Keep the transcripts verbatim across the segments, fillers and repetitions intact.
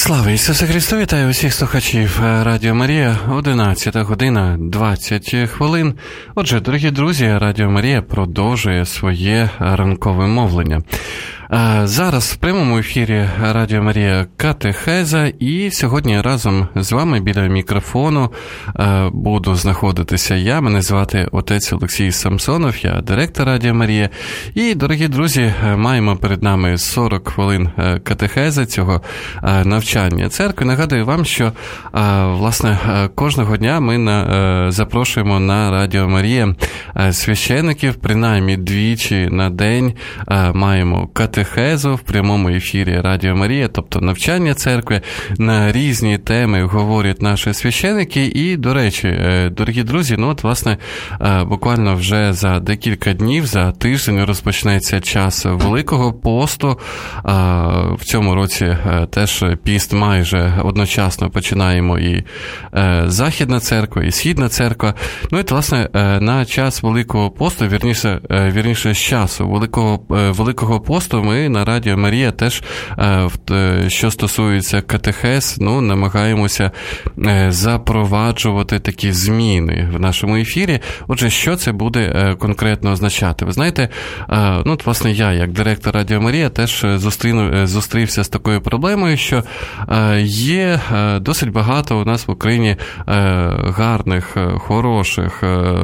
Слава Ісусу Христу! Вітаю усіх слухачів Радіо Марія. одинадцята година двадцять хвилин. Отже, дорогі друзі, Радіо Марія продовжує своє ранкове мовлення. Зараз в прямому ефірі Радіо Марія Катехеза, і сьогодні разом з вами біля мікрофону буду знаходитися я. Мене звати отець Олексій Самсонов, я директор Радіо Марія. І, дорогі друзі, маємо перед нами сорок хвилин катехези, цього навчання церкви. Нагадую вам, що, власне, кожного дня ми на, запрошуємо на Радіо Марія священиків, принаймні двічі на день маємо катехезу в прямому ефірі Радіо Марія, тобто навчання церкви. На різні теми говорять наші священики. І, до речі, дорогі друзі, ну от, власне, буквально вже за декілька днів, за тиждень розпочнеться час Великого посту. В цьому році теж піст майже одночасно починаємо і Західна церква, і Східна церква. Ну і, власне, на час Великого посту, вірніше, вірніше з часу Великого, Великого посту ми на Радіо Марія теж, що стосується катехез, ну, намагаємося запроваджувати такі зміни в нашому ефірі. Отже, що це буде конкретно означати? Ви знаєте, ну, власне, я, як директор Радіо Марія, теж зустріну, зустрівся з такою проблемою, що є досить багато у нас в Україні гарних, хороших,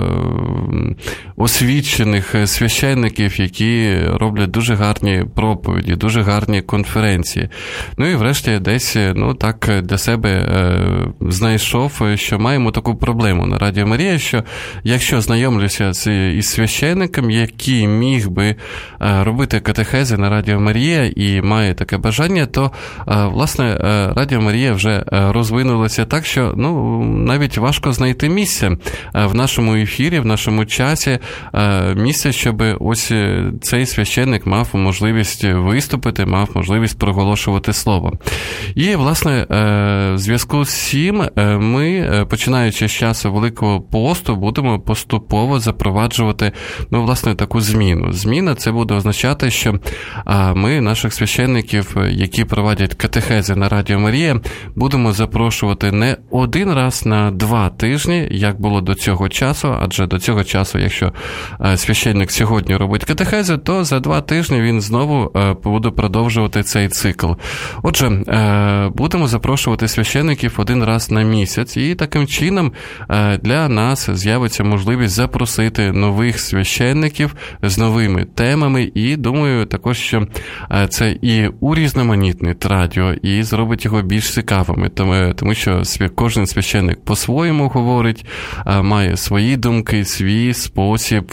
освічених священників, які роблять дуже гарні проповіді, дуже гарні конференції. Ну і врешті десь, ну так, для себе е, знайшов, що маємо таку проблему на Радіо Марія, що якщо знайомлюся з, із священником, який міг би е, робити катехези на Радіо Марія і має таке бажання, то, е, власне, е, Радіо Марія вже розвинулося так, що, ну, навіть важко знайти місце в нашому ефірі, в нашому часі, е, місце, щоб ось цей священник мав можливість виступити, мав можливість проголошувати слово. І, власне, в зв'язку з цим ми, починаючи з часу Великого посту, будемо поступово запроваджувати, ну, власне, таку зміну. Зміна це буде означати, що ми наших священників, які проводять катехези на Радіо Марія, будемо запрошувати не один раз на два тижні, як було до цього часу, адже до цього часу, якщо священник сьогодні робить катехези, то за два тижні він знову буде продовжувати цей цикл. Отже, будемо запрошувати священиків один раз на місяць, і таким чином для нас з'явиться можливість запросити нових священиків з новими темами, і думаю також, що це і урізноманітнить радіо, і зробить його більш цікавими, тому, тому що кожен священик по-своєму говорить, має свої думки, свій спосіб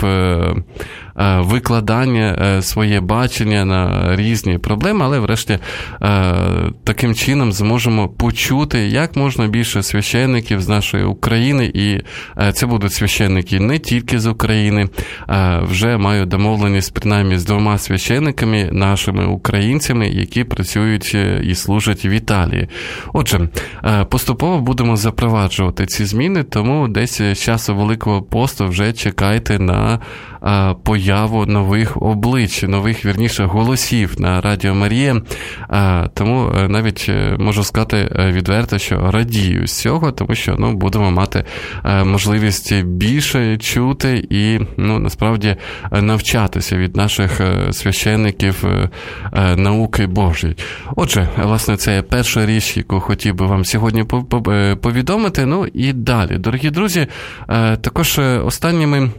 викладання, своє бачення на різні проблеми, але врешті таким чином зможемо почути як можна більше священників з нашої України, і це будуть священники не тільки з України. Вже маю домовленість принаймні з двома священниками, нашими українцями, які працюють і служать в Італії. Отже, поступово будемо запроваджувати ці зміни, тому десь з часу Великого посту вже чекайте на появу нових облич, нових, вірніше, голосів на Радіо Марія. Тому навіть можу сказати відверто, що радію з цього, тому що, ну, будемо мати можливість більше чути і, ну, насправді навчатися від наших священників науки Божої. Отже, власне, це перша річ, яку хотів би вам сьогодні повідомити. Ну і далі, дорогі друзі, також останніми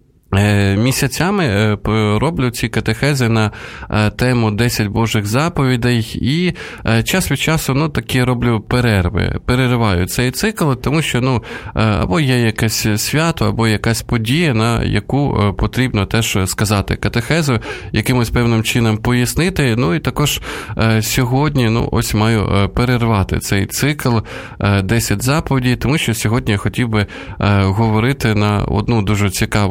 місяцями роблю ці катехези на тему десять Божих заповідей, і час від часу, ну, такі роблю перерви, перериваю цей цикл, тому що, ну, або є якесь свято, або якась подія, на яку потрібно теж сказати катехезу, якимось певним чином пояснити. Ну, і також сьогодні, ну, ось маю перервати цей цикл десять заповідей, тому що сьогодні я хотів би говорити на одну дуже цікаву тему,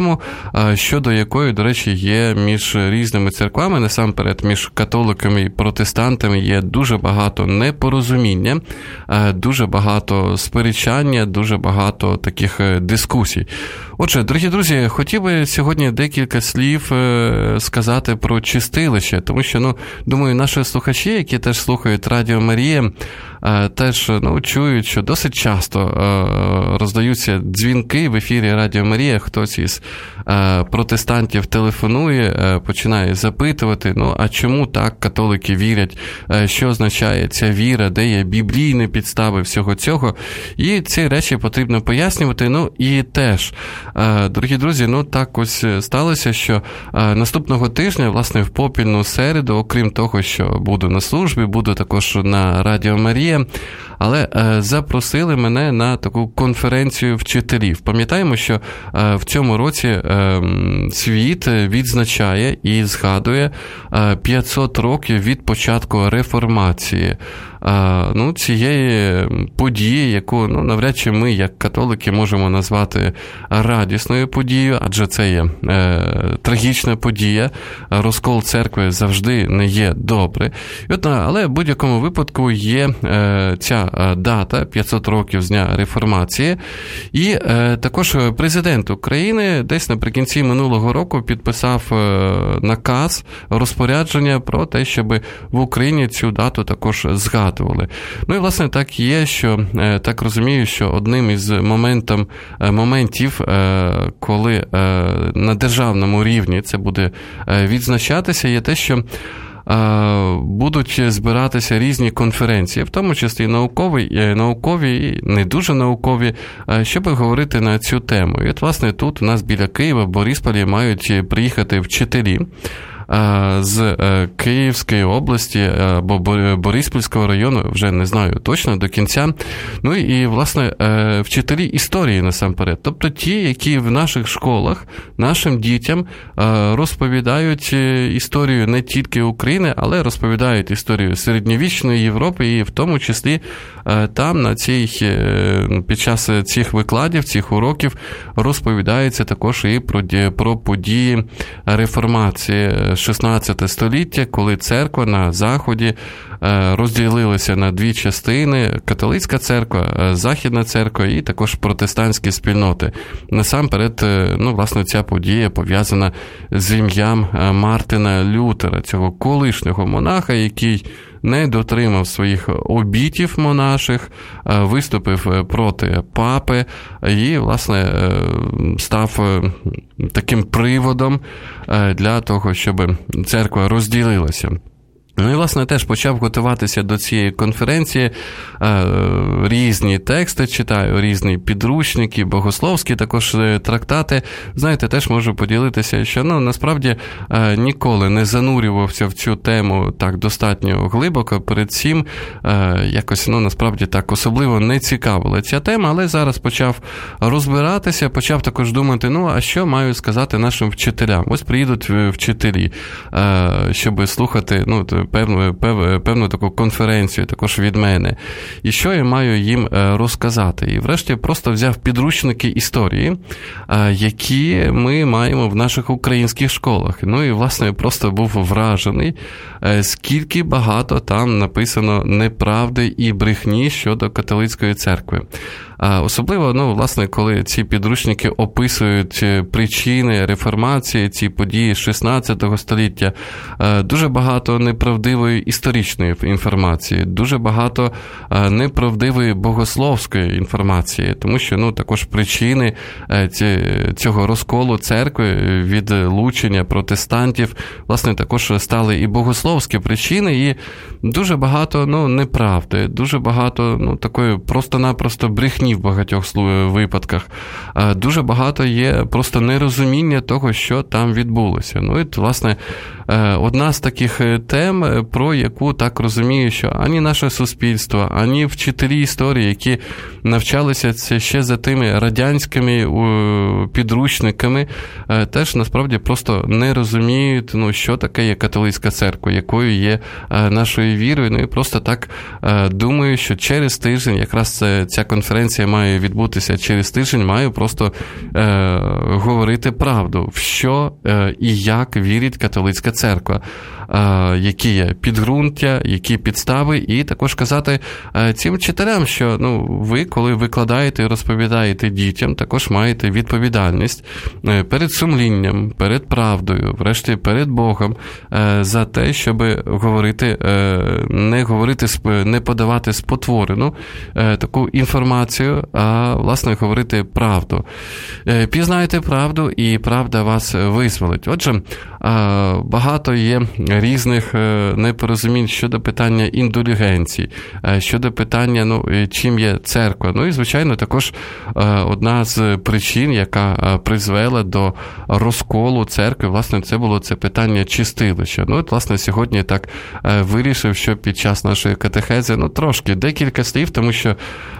тему, щодо якої, до речі, є між різними церквами, насамперед між католиками і протестантами є дуже багато непорозуміння, дуже багато сперечання, дуже багато таких дискусій. Отже, дорогі друзі, хотів би сьогодні декілька слів сказати про чистилище, тому що, ну, думаю, наші слухачі, які теж слухають Радіо Марія, теж, ну, чують, що досить часто роздаються дзвінки в ефірі Радіо Марія, хтось із протестантів телефонує, починає запитувати, ну, а чому так католики вірять, що означає ця віра, де є біблійні підстави всього цього, і ці речі потрібно пояснювати. Ну, і теж, дорогі друзі, ну, так ось сталося, що наступного тижня, власне, в попільну середу, окрім того, що буду на службі, буду також на Радіо Марія, але запросили мене на таку конференцію вчителів. Пам'ятаємо, що в цьому році світ відзначає і згадує п'ятсот років від початку реформації. Ну, цієї події, яку, ну, навряд чи ми, як католики, можемо назвати радісною подією, адже це є е, трагічна подія. Розкол церкви завжди не є добре. І от, але в будь-якому випадку є е, ця дата, п'ятсот років з дня реформації, і е, також президент України десь наприкінці минулого року підписав е, наказ, розпорядження про те, щоб в Україні цю дату також згадували. Ну і, власне, так є, що, так розумію, що одним із моментом, моментів, коли на державному рівні це буде відзначатися, є те, що будуть збиратися різні конференції, в тому числі наукові, наукові і не дуже наукові, щоб говорити на цю тему. І от, власне, тут у нас біля Києва, в Борисполі, мають приїхати вчителі з Київської області або Бориспільського району, вже не знаю точно до кінця. Ну і, власне, вчителі історії насамперед. Тобто ті, які в наших школах нашим дітям розповідають історію не тільки України, але розповідають історію середньовічної Європи, і в тому числі там на цій, під час цих викладів, цих уроків розповідається також і про, про події реформації шістнадцяте століття, коли церква на Заході розділилася на дві частини: католицька церква, західна церква і також протестантські спільноти. Насамперед, ну, власне, ця подія пов'язана з ім'ям Мартина Лютера, цього колишнього монаха, який не дотримав своїх обітів монаших, виступив проти папи і, власне, став таким приводом для того, щоб церква розділилася. Ну і, власне, теж почав готуватися до цієї конференції, різні тексти читаю, різні підручники, богословські також трактати. Знаєте, теж можу поділитися, що, ну, насправді ніколи не занурювався в цю тему так достатньо глибоко. Перед цим якось, ну, насправді так особливо не цікавила ця тема, але зараз почав розбиратися, почав також думати, ну, а що маю сказати нашим вчителям? Ось приїдуть вчителі, щоб слухати, ну, Певну, пев, певну таку конференцію також від мене. І що я маю їм розказати? І врешті просто взяв підручники історії, які ми маємо в наших українських школах. Ну і, власне, просто був вражений, скільки багато там написано неправди і брехні щодо католицької церкви. Особливо, ну, власне, коли ці підручники описують причини реформації, ці події шістнадцятого століття, дуже багато неправдивої історичної інформації, дуже багато неправдивої богословської інформації, тому що, ну, також причини цього розколу церкви, відлучення протестантів, власне, також стали і богословські причини, і дуже багато, ну, неправди, дуже багато, ну, такої просто-напросто брехні в багатьох випадках. Дуже багато є просто нерозуміння того, що там відбулося. Ну і, власне, одна з таких тем, про яку так розумію, що ані наше суспільство, ані вчителі історії, які навчалися це ще за тими радянськими підручниками, теж насправді просто не розуміють, ну, що таке є католицька церква, якою є нашою вірою. Ну і просто так думаю, що через тиждень, якраз ця конференція має відбутися через тиждень, маю просто е, говорити правду, в що е, і як вірить католицька церква, е, які є підґрунтя, які підстави, і також казати е, цим вчителям, що ну, ви, коли викладаєте і розповідаєте дітям, також маєте відповідальність е, перед сумлінням, перед правдою, врешті перед Богом, е, за те, щоб говорити, е, не говорити, не подавати спотворену е, таку інформацію, а, власне, говорити правду. Е, пізнаєте правду, і правда вас визволить. Отже, е, багато є різних е, непорозумінь щодо питання індулігенцій, е, щодо питання, ну, чим є церква. Ну і, звичайно, також е, одна з причин, яка призвела до розколу церкви, власне, це було це питання чистилища. Ну, от, власне, сьогодні так е, вирішив, що під час нашої катехези, ну, трошки, декілька слів, тому що е,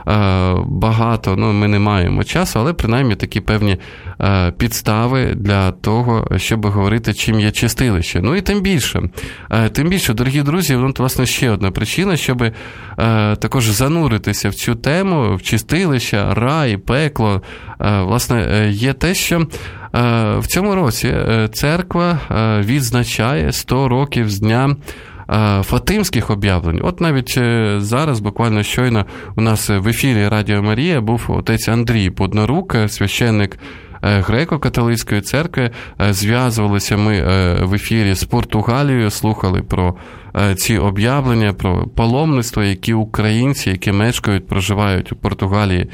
багато, ну, ми не маємо часу, але принаймні такі певні е, підстави для того, щоб говорити, чим є чистилище. Ну і тим більше, е, тим більше, дорогі друзі, ну, власне, ще одна причина, щоб е, також зануритися в цю тему, в чистилище, рай, пекло, е, власне, є те, що в цьому році церква відзначає сто років з дня Фатимських об'явлень. От навіть зараз, буквально щойно, у нас в ефірі Радіо Марія був отець Андрій Поднорук, священник Греко-католицької церкви. Зв'язувалися ми в ефірі з Португалією, слухали про ці об'явлення, про паломництво, які українці, які мешкають, проживають у Португалії,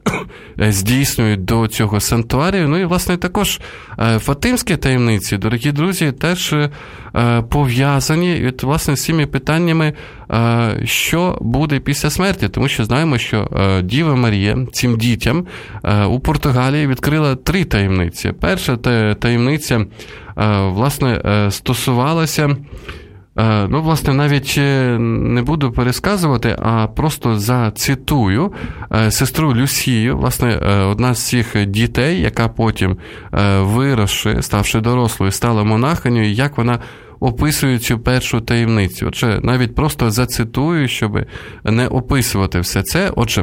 здійснюють до цього санктуарію. Ну і, власне, також Фатимські таємниці, дорогі друзі, теж пов'язані, от, власне, з цими питаннями, що буде після смерті. Тому що знаємо, що Діва Марія цим дітям у Португалії відкрила три таємниці. Перша таємниця, власне, стосувалася, ну, власне, навіть не буду пересказувати, а просто зацитую сестру Люсію, власне, одна з цих дітей, яка потім, виросши, ставши дорослою, стала монахинею, як вона описує цю першу таємницю. Отже, навіть просто зацитую, щоб не описувати все це. Отже,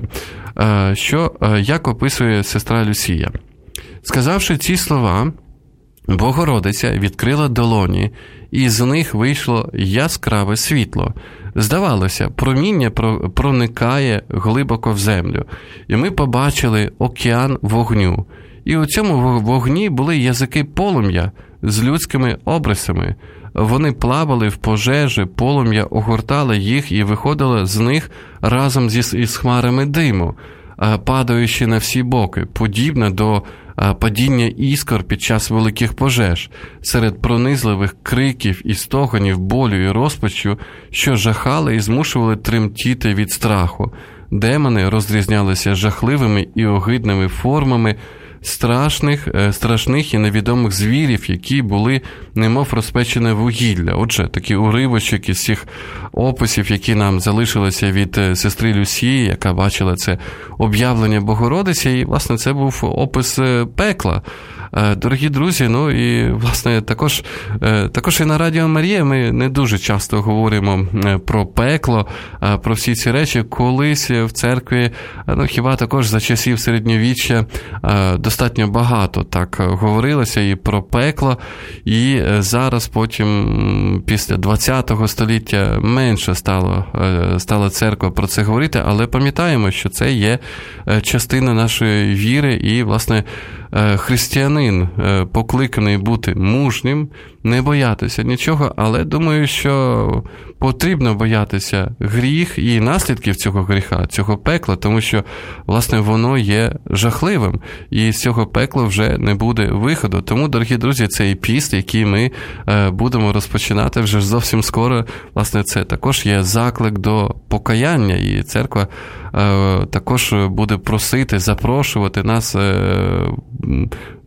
що, як описує сестра Люсія. Сказавши ці слова, Богородиця відкрила долоні, і з них вийшло яскраве світло. Здавалося, проміння проникає глибоко в землю, і ми побачили океан вогню. І у цьому вогні були язики полум'я з людськими обрисами. Вони плавали в пожежі, полум'я огортало їх і виходило з них разом зі, із хмарами диму, падаючи на всі боки, подібно до падіння іскор під час великих пожеж, серед пронизливих криків і стогонів, болю і розпачу, що жахали і змушували тремтіти від страху. Демони розрізнялися жахливими і огидними формами страшних, страшних і невідомих звірів, які були немов розпечене вугілля. Отже, такі уривочок із цих описів, які нам залишилися від сестри Люсії, яка бачила це об'явлення Богородиці, і, власне, це був опис пекла. Дорогі друзі, ну і, власне, також, також і на Радіо Марія ми не дуже часто говоримо про пекло, про всі ці речі. Колись в церкві, ну, хіба також за часів середньовіччя достатньо багато так говорилося і про пекло, і зараз потім, після ХХ століття, менше стало, стала церква про це говорити, але пам'ятаємо, що це є частина нашої віри, і, власне, християнин покликаний бути мужнім, не боятися нічого, але думаю, що потрібно боятися гріх і наслідків цього гріха, цього пекла, тому що, власне, воно є жахливим, і з цього пекла вже не буде виходу. Тому, дорогі друзі, цей піст, який ми будемо розпочинати вже зовсім скоро, власне, це також є заклик до покаяння, і церква також буде просити, запрошувати нас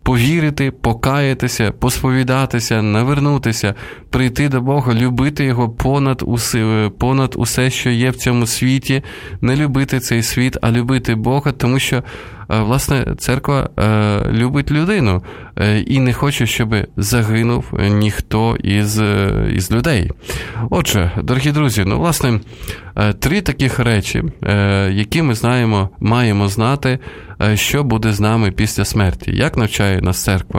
повірити, покаятися, посповідатися, навернутися, прийти до Бога, любити Його понад усе, понад усе, що є в цьому світі, не любити цей світ, а любити Бога, тому що, власне, церква любить людину і не хоче, щоб загинув ніхто із, із людей. Отже, дорогі друзі, ну, власне, три таких речі, які ми знаємо, маємо знати, що буде з нами після смерті. Як навчає нас церква?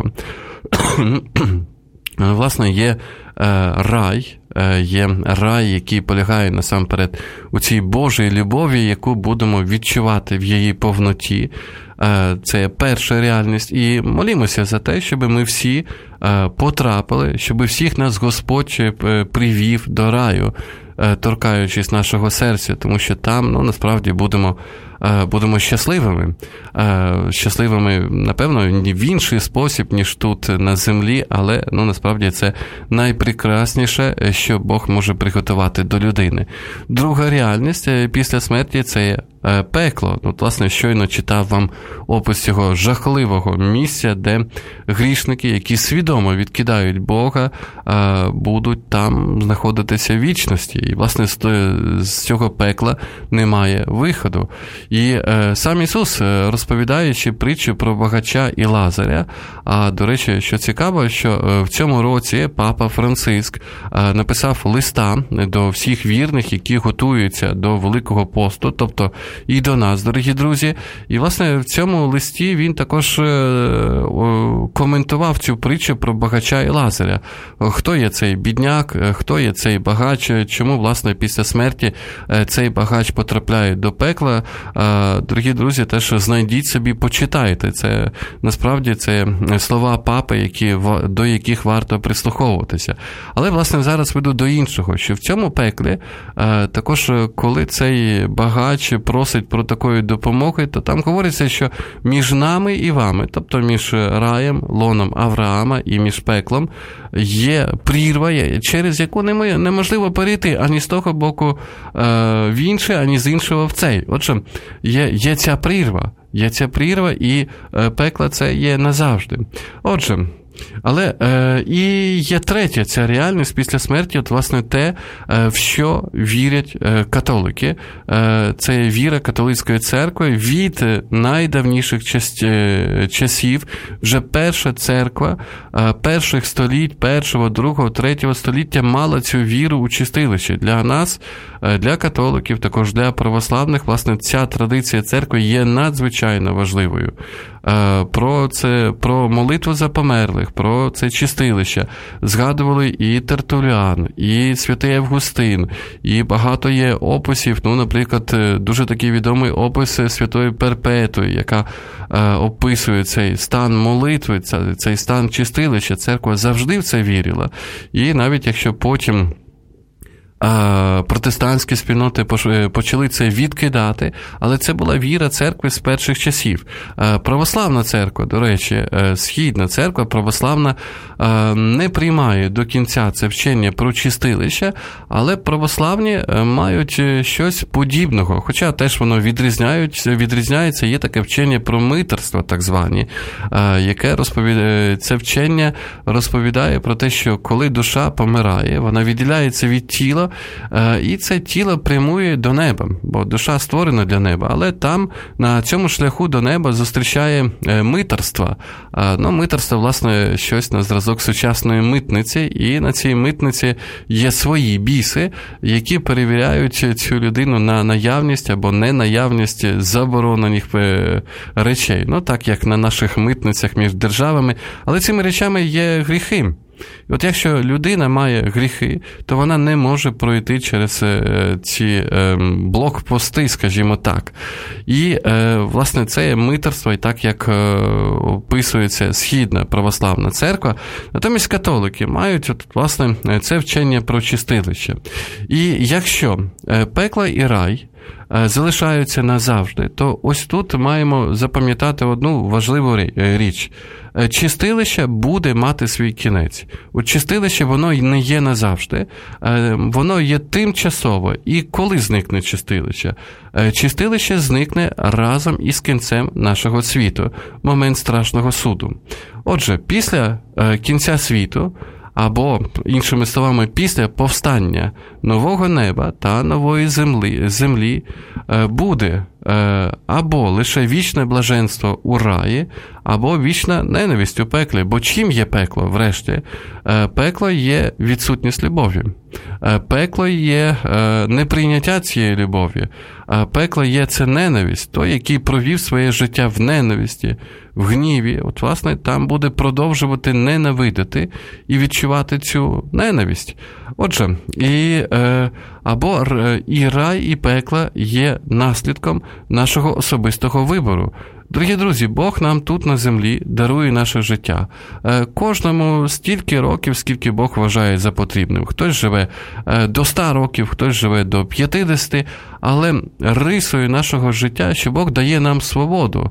Власне, є рай, є рай, який полягає насамперед у цій Божій любові, яку будемо відчувати в її повноті. Це є перша реальність. І молімося за те, щоб ми всі потрапили, щоб всіх нас Господь привів до раю, торкаючись нашого серця, тому що там, ну, насправді, будемо, будемо щасливими. Щасливими, напевно, в інший спосіб, ніж тут на землі, але, ну, насправді, це найпрекрасніше, що Бог може приготувати до людини. Друга реальність після смерті – це є пекло. Ну, власне, щойно читав вам опис цього жахливого місця, де грішники, які свідомо відкидають Бога, будуть там знаходитися в вічності. І, власне, з цього пекла немає виходу. І сам Ісус, розповідаючи притчу про багача і Лазаря, а, до речі, що цікаво, що в цьому році Папа Франциск написав листа до всіх вірних, які готуються до Великого посту, тобто і до нас, дорогі друзі. І, власне, в цьому листі він також коментував цю притчу про багача і Лазаря. Хто є цей бідняк, хто є цей багач, чому, власне, після смерті цей багач потрапляє до пекла. Дорогі друзі, теж знайдіть собі, почитайте. Це, насправді, це слова Папи, які, до яких варто прислуховуватися. Але, власне, зараз веду до іншого, що в цьому пеклі також, коли цей багач просить про такої допомоги, то там говориться, що між нами і вами, тобто між раєм, лоном Авраама і між пеклом, є прірва, через яку неможливо перейти ані з того боку в інше, ані з іншого в цей. Отже, є, є ця прірва, є ця прірва, і пекло це є назавжди. Отже, але е, і є третя ця реальність після смерті, от, власне, те, е, в що вірять е, католики. Е, це віра католицької церкви від найдавніших час, е, часів. Вже перша церква е, перших століть, першого, другого, третього століття мала цю віру у чистилище. Для нас, е, для католиків, також для православних, власне, ця традиція церкви є надзвичайно важливою. Е, про це, про молитву за померлих, про це чистилище згадували і Тертуліан, і святий Августин, і багато є описів, ну, наприклад, дуже такий відомий опис святої Перпетуї, яка е, описує цей стан молитви, цей стан чистилища. Церква завжди в це вірила. І навіть якщо потім протестантські спільноти почали це відкидати, але це була віра церкви з перших часів. Православна церква, до речі, східна церква православна не приймає до кінця це вчення про чистилище, але православні мають щось подібного, хоча теж воно відрізняється, є таке вчення про митерство, так звані, яке розповідає, це вчення розповідає про те, що коли душа помирає, вона відділяється від тіла, і це тіло прямує до неба, бо душа створена для неба, але там, на цьому шляху до неба зустрічає митерство. Ну, митерство, власне, щось на зразок сучасної митниці, і на цій митниці є свої біси, які перевіряють цю людину на наявність або ненаявність заборонених речей. Ну, так, як на наших митницях між державами, але цими речами є гріхи. І от якщо людина має гріхи, то вона не може пройти через ці блокпости, скажімо так. І, власне, це є митерство, і так, як описується східна православна церква. Натомість католики мають, от, власне, це вчення про чистилище. І якщо пекло і рай залишаються назавжди, то ось тут маємо запам'ятати одну важливу річ. Чистилище буде мати свій кінець. У чистилище воно не є назавжди, воно є тимчасово. І коли зникне чистилище? Чистилище зникне разом із кінцем нашого світу, момент страшного суду. Отже, після кінця світу, або, іншими словами, після повстання нового неба та нової землі, землі буде або лише вічне блаженство у раї, або вічна ненависть у пеклі. Бо чим є пекло, врешті? Пекло є відсутність любові. Пекло є неприйняття цієї любові. Пекло є це ненависть. Той, який провів своє життя в ненависті, в гніві, от, власне, там буде продовжувати ненавидити і відчувати цю ненависть. Отже, і, або і рай, і пекло є наслідком нашого особистого вибору. Дорогі друзі, Бог нам тут на землі дарує наше життя. Кожному стільки років, скільки Бог вважає за потрібним. Хтось живе до ста років, хтось живе до п'ятдесяти, але рисою нашого життя, що Бог дає нам свободу.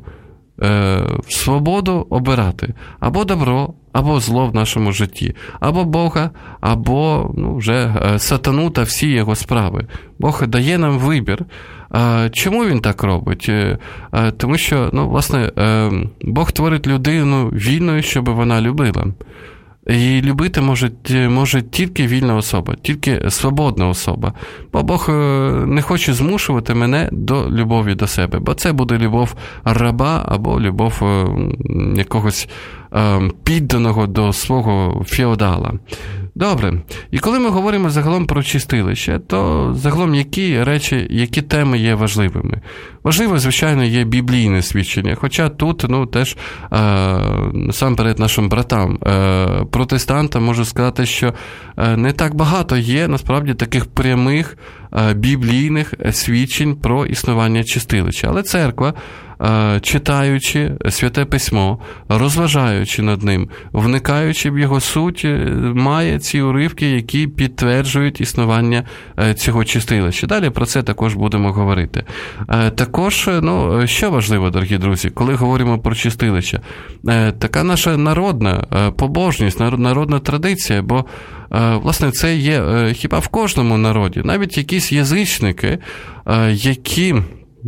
Свободу обирати або добро, або зло в нашому житті, або Бога, або ну, вже сатану та всі його справи. Бог дає нам вибір. Чому він так робить? Тому що, ну, власне, Бог творить людину вільною, щоб вона любила. І любити може, може тільки вільна особа, тільки свободна особа. Бо Бог не хоче змушувати мене до любові до себе, бо це буде любов раба або любов якогось підданого до свого феодала. Добре. І коли ми говоримо загалом про чистилище, то загалом які речі, які теми є важливими? Важливо, звичайно, є біблійне свідчення, хоча тут, ну, теж е, насамперед нашим братам, е, протестантам можу сказати, що е, не так багато є, насправді, таких прямих е, біблійних свідчень про існування чистилища. Але церква, читаючи Святе Письмо, розважаючи над ним, вникаючи в його суть, має ці уривки, які підтверджують існування цього чистилища. Далі про це також будемо говорити. Також, ну, що важливо, дорогі друзі, коли говоримо про чистилище? Така наша народна побожність, народна традиція, бо, власне, це є хіба в кожному народі. Навіть якісь язичники, які...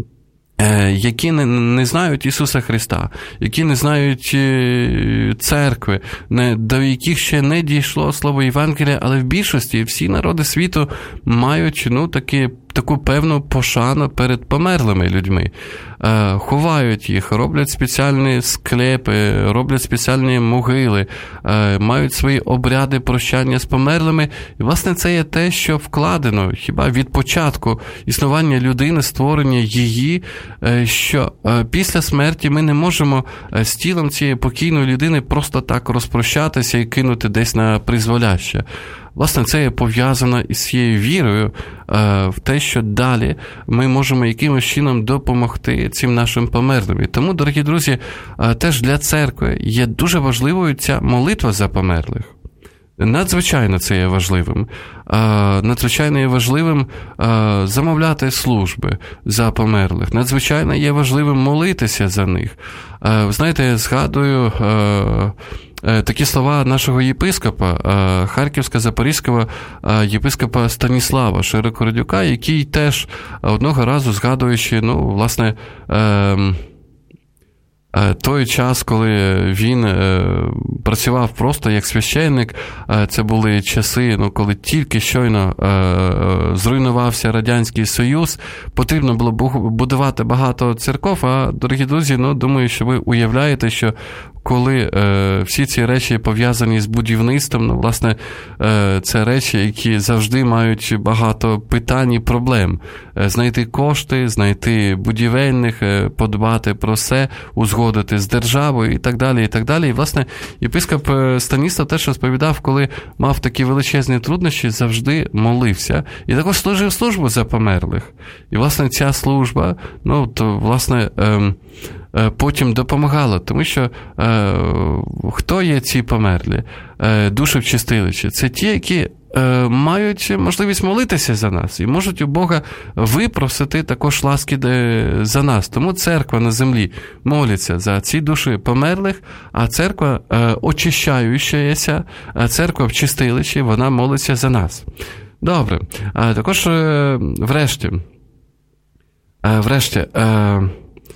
які не, не знають Ісуса Христа, які не знають церкви, не, до яких ще не дійшло слово Євангелія, але в більшості всі народи світу мають, ну, такі, таку певну пошану перед померлими людьми. Е, ховають їх, роблять спеціальні склепи, роблять спеціальні могили, е, мають свої обряди прощання з померлими. І, власне, це є те, що вкладено, хіба від початку існування людини, створення її, е, що е, після смерті ми не можемо з тілом цієї покійної людини просто так розпрощатися і кинути десь на призволяще. Власне, це є пов'язано із цією вірою е, в те, що далі ми можемо якимось чином допомогти цим нашим померлим. І тому, дорогі друзі, е, теж для церкви є дуже важливою ця молитва за померлих. Надзвичайно це є важливим. Е, надзвичайно є важливим е, замовляти служби за померлих. Надзвичайно є важливим молитися за них. Е, ви знаєте, я згадую... Е, такі слова нашого єпископа, Харківсько-Запорізького єпископа Станіслава Широкородюка, який теж одного разу, згадуючи, ну, власне, той час, коли він працював просто як священник, це були часи, ну, коли тільки щойно зруйнувався Радянський Союз, потрібно було будувати багато церков, а, дорогі друзі, ну, думаю, що ви уявляєте, що коли е, всі ці речі пов'язані з будівництвом, ну, власне, е, це речі, які завжди мають багато питань і проблем. Е, знайти кошти, знайти будівельних, е, подбати про все, узгодити з державою і так далі, і так далі. І, власне, єпископ Станіслав теж розповідав, коли мав такі величезні труднощі, завжди молився. І також служив службу за померлих. І, власне, ця служба, ну, то, власне, е, потім допомагала, тому що е, хто є ці померлі, е, душі в чистилищі? Це ті, які е, мають можливість молитися за нас і можуть у Бога випросити також ласки за нас. Тому церква на землі моляться за ці душі померлих, а церква е, очищаючася, церква в чистилищі, вона молиться за нас. Добре. А також е, врешті, е, врешті, е,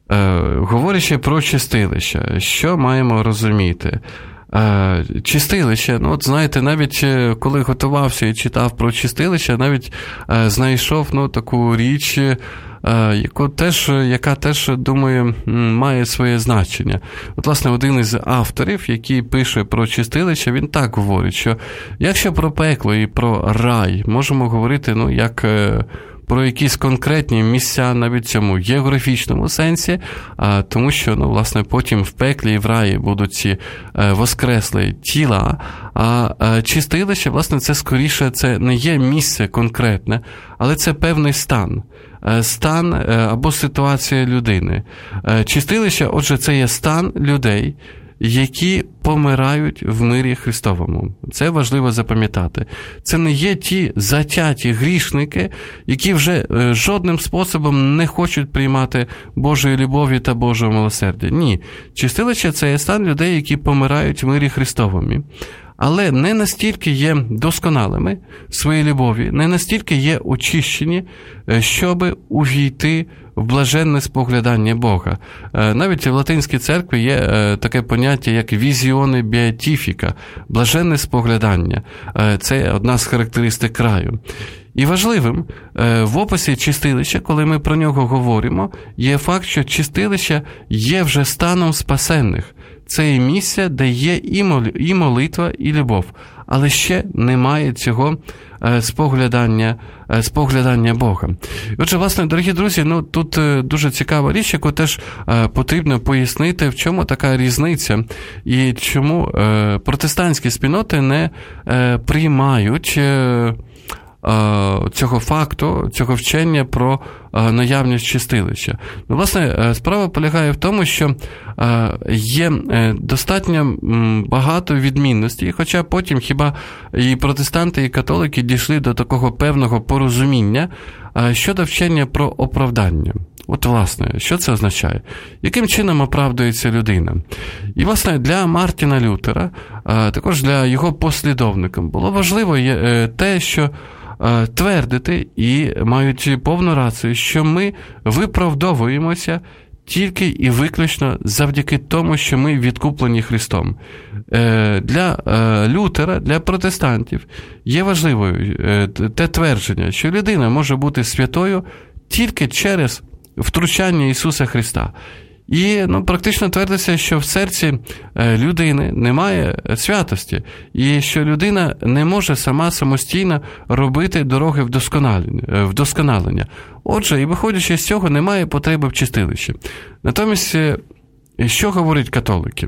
Говорячи про чистилище, що маємо розуміти? Чистилище, ну от знаєте, навіть коли готувався і читав про чистилище, навіть знайшов ну, таку річ, яку теж, яка теж, думаю, має своє значення. От, власне, один із авторів, який пише про чистилище, він так говорить, що якщо про пекло і про рай можемо говорити, ну, як про якісь конкретні місця навіть в цьому географічному сенсі, а, тому що, ну, власне, потім в пеклі і в раї будуть ці е, воскреслі тіла, а е, чистилище, власне, це скоріше, це не є місце конкретне, але це певний стан. Стан або ситуація людини. Чистилище, отже, це є стан людей, які помирають в мирі Христовому. Це важливо запам'ятати. Це не є ті затяті грішники, які вже жодним способом не хочуть приймати Божої любові та Божого милосердя. Ні. Чистилище – це є стан людей, які помирають в мирі Христовому. Але не настільки є досконалими в своїй любові, не настільки є очищені, щоб увійти в блаженне споглядання Бога. Навіть в Латинській церкві є таке поняття, як візіони беатіфіка, блаженне споглядання. Це одна з характеристик краю. І важливим в описі чистилища, коли ми про нього говоримо, є факт, що чистилище є вже станом спасенних. Це і місце, де є і молитва, і любов. Але ще немає цього споглядання, споглядання Бога. Отже, власне, дорогі друзі, ну тут дуже цікава річ, яку теж потрібно пояснити, в чому така різниця і чому протестантські спільноти не приймають цього факту, цього вчення про наявність чистилища. Ну, власне, справа полягає в тому, що є достатньо багато відмінностей, хоча потім хіба і протестанти, і католики дійшли до такого певного порозуміння щодо вчення про оправдання. От, власне, що це означає? Яким чином оправдується людина? І, власне, для Мартіна Лютера, також для його послідовників, було важливо те, що твердити, і мають повну рацію, що ми виправдовуємося тільки і виключно завдяки тому, що ми відкуплені Христом. Для Лютера, для протестантів є важливою те твердження, що людина може бути святою тільки через втручання Ісуса Христа. І ну, практично твердиться, що в серці людини немає святості, і що людина не може сама самостійно робити дороги вдосконалення. вдосконалення. Отже, і виходячи з цього, немає потреби в чистилищі. Натомість, що говорять католики?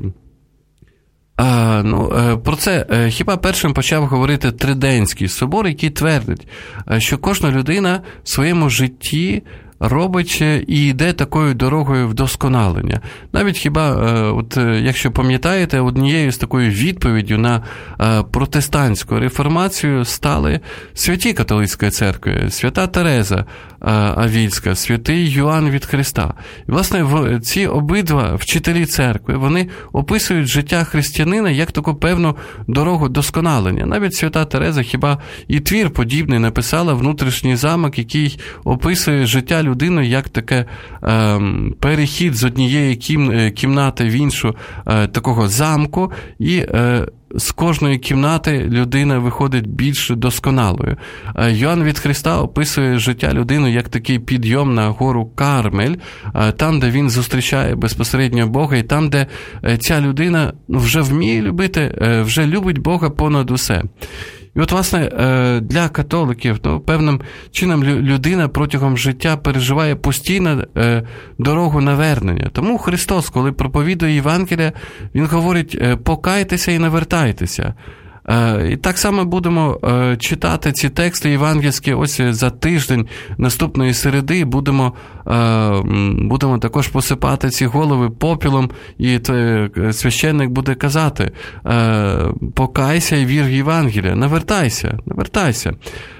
А, ну, про це хіба першим почав говорити Триденський собор, який твердить, що кожна людина в своєму житті робить і йде такою дорогою вдосконалення. Навіть хіба, от, якщо пам'ятаєте, однією з такою відповіддю на протестантську реформацію стали святі католицької церкви, свята Тереза Авільська, святий Йоанн від Христа. І, власне, ці обидва вчителі церкви, вони описують життя християнина як таку певну дорогу досконалення. Навіть свята Тереза хіба і твір подібний написала «Внутрішній замок», який описує життя людини як таке е, перехід з однієї кім, кімнати в іншу е, такого замку, і е, з кожної кімнати людина виходить більш досконалою. Е, Йоанн від Христа описує життя людини як такий підйом на гору Кармель, е, там, де він зустрічає безпосередньо Бога, і там, де е, ця людина вже вміє любити, е, вже любить Бога понад усе. І от, власне, для католиків, ну, певним чином людина протягом життя переживає постійно дорогу навернення. Тому Христос, коли проповідує Євангелія, Він говорить: покайтеся і навертайтеся. І так само будемо читати ці тексти євангельські ось за тиждень наступної середи, будемо, будемо також посипати ці голови попілом, і священник буде казати: покайся і вір в Євангелія, навертайся, навертайся.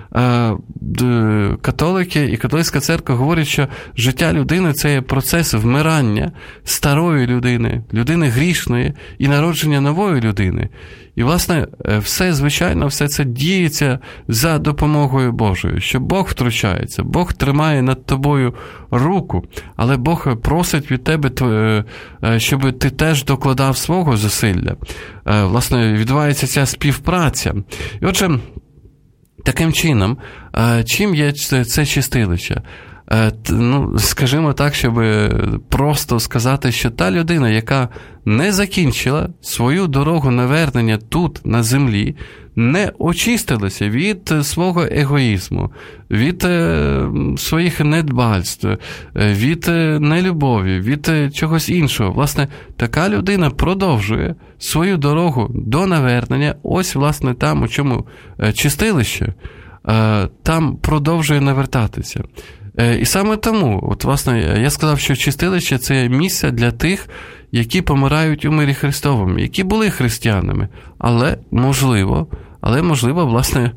католики і католицька церква говорять, що життя людини – це є процес вмирання старої людини, людини грішної і народження нової людини. І, власне, все, звичайно, все це діється за допомогою Божою, що Бог втручається, Бог тримає над тобою руку, але Бог просить від тебе, щоб ти теж докладав свого зусилля. Власне, відбувається ця співпраця. І отже, таким чином, чим є це чистилище? Ну, скажімо так, щоб просто сказати, що та людина, яка не закінчила свою дорогу навернення тут, на землі, не очистилася від свого егоїзму, від своїх недбальств, від нелюбові, від чогось іншого. Власне, така людина продовжує свою дорогу до навернення, ось, власне, там, у чому чистилище, там продовжує навертатися. І саме тому, от, власне, я сказав, що чистилище – це місце для тих, які помирають у мирі Христовому, які були християнами, але, можливо, але, можливо, власне,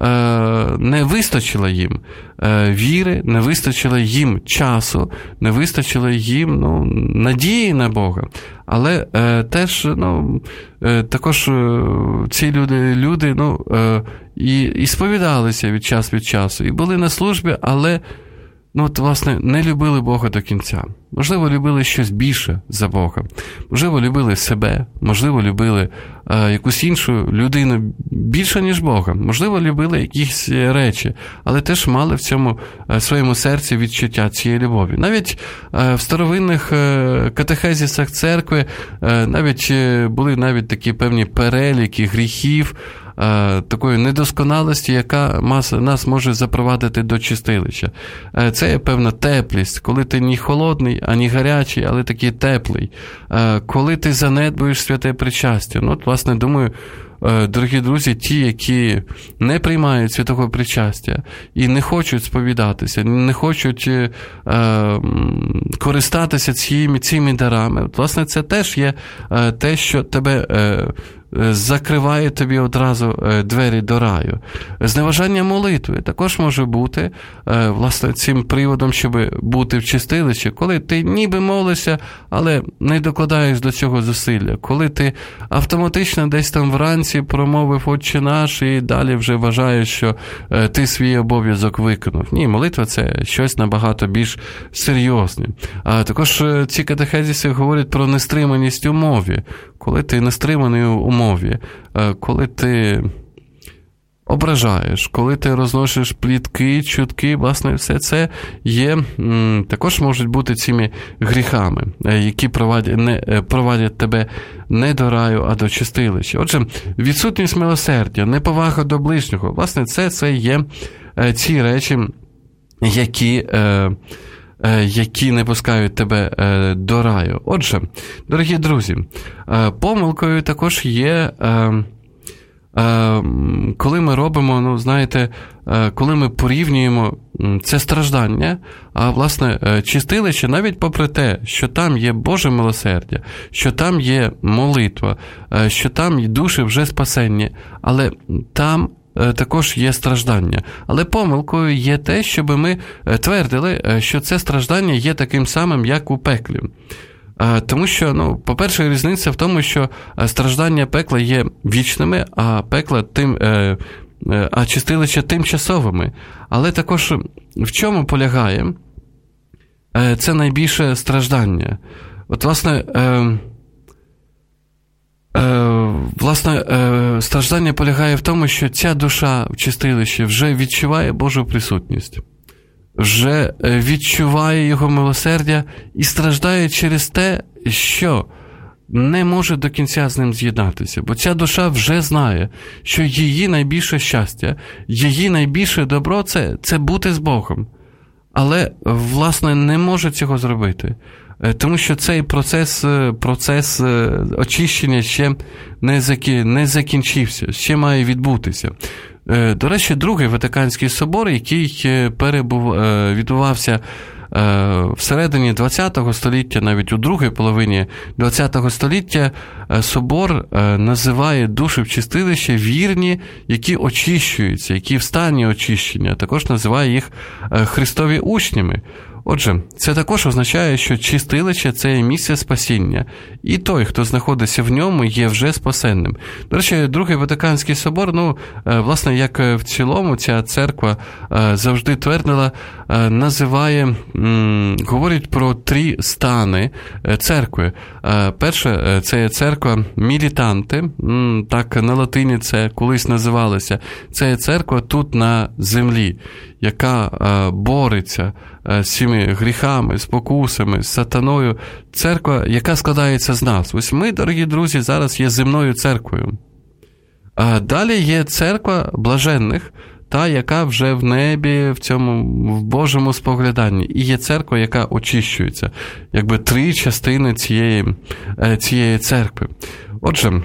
не вистачило їм віри, не вистачило їм часу, не вистачило їм, ну, надії на Бога. Але теж, ну, також ці люди, люди ну, і, і сповідалися від час від часу, і були на службі, але ну, от, власне, не любили Бога до кінця. Можливо, любили щось більше за Бога. Можливо, любили себе. Можливо, любили е, якусь іншу людину більше, ніж Бога. Можливо, любили якісь речі, але теж мали в цьому е, своєму серці відчуття цієї любові. Навіть е, в старовинних е, катехезісах церкви е, навіть е, були навіть такі певні переліки гріхів, такої недосконалості, яка нас може запровадити до чистилища. Це є певна теплість, коли ти ні холодний, ані гарячий, але такий теплий. Коли ти занедбуєш святе причастя. Ну, от, власне, думаю, дорогі друзі, ті, які не приймають святого причастя і не хочуть сповідатися, не хочуть е, користатися цими, цими дарами, от, власне, це теж є е, те, що тебе е, закриває тобі одразу двері до раю. Зневажання молитви також може бути, власне, цим приводом, щоб бути в чистилищі, коли ти ніби молишся, але не докладаєш до цього зусилля. Коли ти автоматично десь там вранці промовив «Отче наш» і далі вже вважаєш, що ти свій обов'язок виконав. Ні, молитва – це щось набагато більш серйозне. А також ці катехезиси говорять про нестриманість у мові. Коли ти нестриманий у мові, коли ти ображаєш, коли ти розносиш плітки, чутки, власне, все це є, також можуть бути цими гріхами, які провадять, не, провадять тебе не до раю, а до чистилища. Отже, відсутність милосердя, неповага до ближнього, власне, це, це є ці речі, які... які не пускають тебе до раю. Отже, дорогі друзі, помилкою також є, коли ми робимо, ну, знаєте, коли ми порівнюємо це страждання, а, власне, чистилище, навіть попри те, що там є Боже милосердя, що там є молитва, що там душі вже спасенні, але там також є страждання. Але помилкою є те, щоб ми твердили, що це страждання є таким самим, як у пеклі. Тому що, ну, по-перше, різниця в тому, що страждання пекла є вічними, а пекла тим, а чистилища тимчасовими. Але також в чому полягає це найбільше страждання? От, власне, Власне, страждання полягає в тому, що ця душа в чистилищі вже відчуває Божу присутність, вже відчуває Його милосердя і страждає через те, що не може до кінця з ним з'єднатися. Бо ця душа вже знає, що її найбільше щастя, її найбільше добро – це, це бути з Богом. Але, власне, не може цього зробити. Тому що цей процес, процес очищення ще не, закі, не закінчився, ще має відбутися. До речі, Другий Ватиканський собор, який перебув, відбувався всередині ХХ століття, навіть у другій половині ХХ століття, собор називає душі в чистилище вірні, які очищуються, які в стані очищення. Також називає їх Христові учнями. Отже, це також означає, що чистилище – це є місце спасіння. І той, хто знаходиться в ньому, є вже спасенним. До речі, Другий Ватиканський собор, ну, власне, як в цілому ця церква завжди твердила, називає, говорить про три стани церкви. Перше, це є церква мілітанти, так на латині це колись називалося. Це є церква тут на землі, яка бореться з цими гріхами, спокусами, з сатаною. Церква, яка складається з нас. Ось ми, дорогі друзі, зараз є земною церквою. А далі є церква блаженних, та, яка вже в небі, в цьому, в Божому спогляданні. І є церква, яка очищується. Якби три частини цієї, цієї церкви. Отже,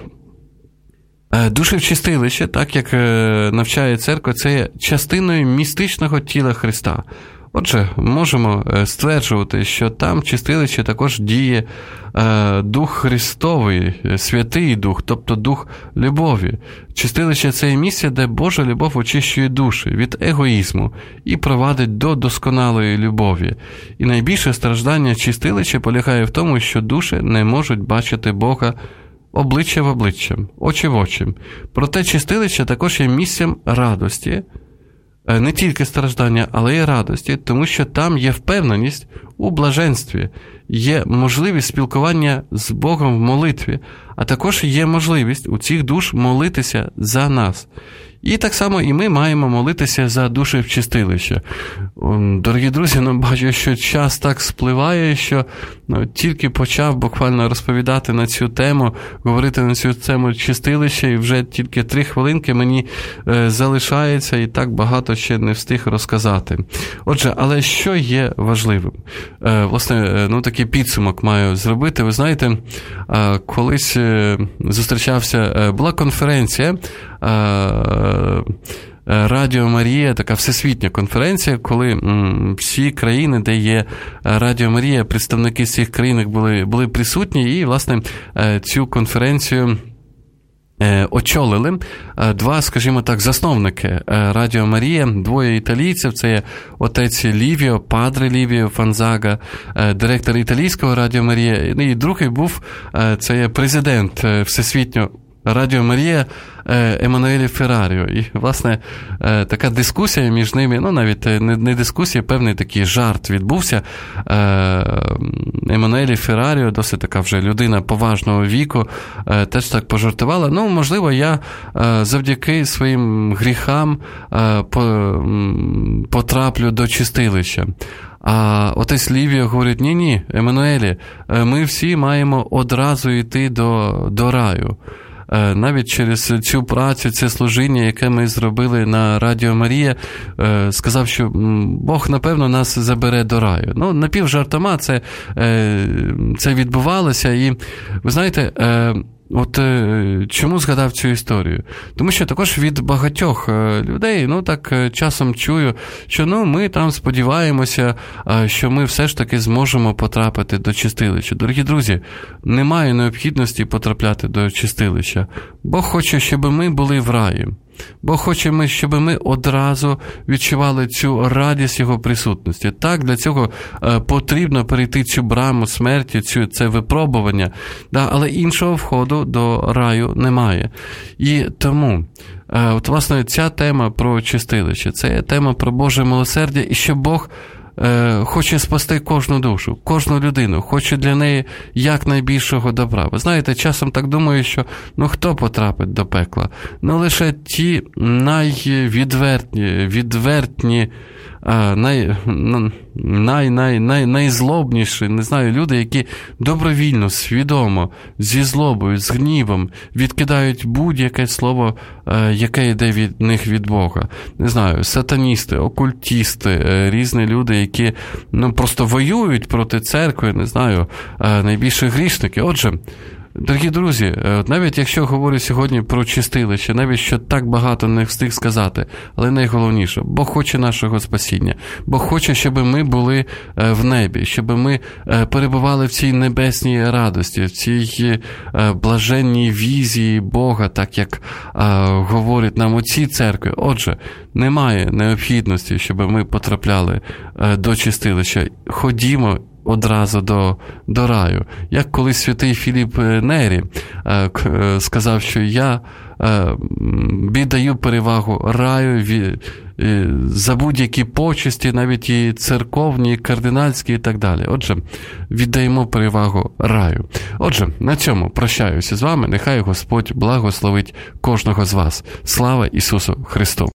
душі в чистилище, так як навчає церква, це є частиною містичного тіла Христа. Отже, можемо стверджувати, що там в чистилищі також діє Дух Христовий, Святий Дух, тобто Дух любові. Чистилище – це місце, де Божа любов очищує душі від егоїзму і провадить до досконалої любові. І найбільше страждання чистилища полягає в тому, що душі не можуть бачити Бога обличчя в обличчя, очі в очі. Проте чистилище також є місцем радості, не тільки страждання, але й радості, тому що там є впевненість у блаженстві, є можливість спілкування з Богом в молитві, а також є можливість у цих душ молитися за нас. І так само і ми маємо молитися за душі в чистилище. Дорогі друзі, ну, бачу, що час так спливає, що ну, тільки почав буквально розповідати на цю тему, говорити на цю тему чистилища, і вже тільки три хвилинки мені е, залишається, і так багато ще не встиг розказати. Отже, але що є важливим? Е, власне, ну, такий підсумок маю зробити. Ви знаєте, е, колись е, зустрічався, е, була конференція, Радіо Марія, така всесвітня конференція, коли м, всі країни, де є Радіо Марія, представники з цих країн були, були присутні, і, власне, цю конференцію очолили два, скажімо так, засновники Радіо Марія, двоє італійців, це є отець Лівіо, падре Лівіо Фанзага, директор італійського Радіо Марія, і другий був, це є президент всесвітнього Радіо Марія Еммануелі Ферраріо. І, власне, така дискусія між ними, ну, навіть не дискусія, певний такий жарт відбувся. Еммануелі Ферраріо, досить така вже людина поважного віку, теж так пожартувала. Ну, можливо, я завдяки своїм гріхам потраплю до чистилища. А отець Лівіо говорить, ні-ні, Еммануелі, ми всі маємо одразу йти до, до раю. Навіть через цю працю, це служіння, яке ми зробили на Радіо Марія, сказав, що Бог, напевно, нас забере до раю. Ну, напівжартома це, це відбувалося. І, ви знаєте, от чому згадав цю історію? Тому що також від багатьох людей, ну, так часом чую, що, ну, ми там сподіваємося, що ми все ж таки зможемо потрапити до чистилища. Дорогі друзі, немає необхідності потрапляти до чистилища. Бог хоче, щоб ми були в раї. Бог хоче, щоб ми одразу відчували цю радість Його присутності. Так, для цього потрібно перейти цю браму смерті, цю, це випробування, да, але іншого входу до раю немає. І тому, от, власне, ця тема про чистилище, це тема про Боже милосердя, і що Бог хоче спасти кожну душу, кожну людину, хоче для неї якнайбільшого добра. Ви знаєте, часом так думаю, що ну хто потрапить до пекла? Ну лише ті найвідвертні, відвертні, най, най, най, най, найзлобніші, не знаю, люди, які добровільно, свідомо, зі злобою, з гнівом відкидають будь-яке слово, яке йде від них від Бога. Не знаю, сатаністи, окультісти, різні люди, які ну, просто воюють проти церкви, не знаю, найбільші грішники. Отже, Дорогі друзі, навіть якщо говорю сьогодні про чистилище, навіть що так багато не встиг сказати, але найголовніше, Бог хоче нашого спасіння. Бог хоче, щоб ми були в небі, щоб ми перебували в цій небесній радості, в цій блаженній візії Бога, так як говорять нам отці церкви. Отже, немає необхідності, щоб ми потрапляли до чистилища. Ходімо одразу до, до раю. Як колись святий Філіп Нері е, е, сказав, що я е, віддаю перевагу раю ві, е, за будь-які почесті, навіть і церковні, і кардинальські і так далі. Отже, віддаємо перевагу раю. Отже, на цьому прощаюся з вами. Нехай Господь благословить кожного з вас. Слава Ісусу Христу!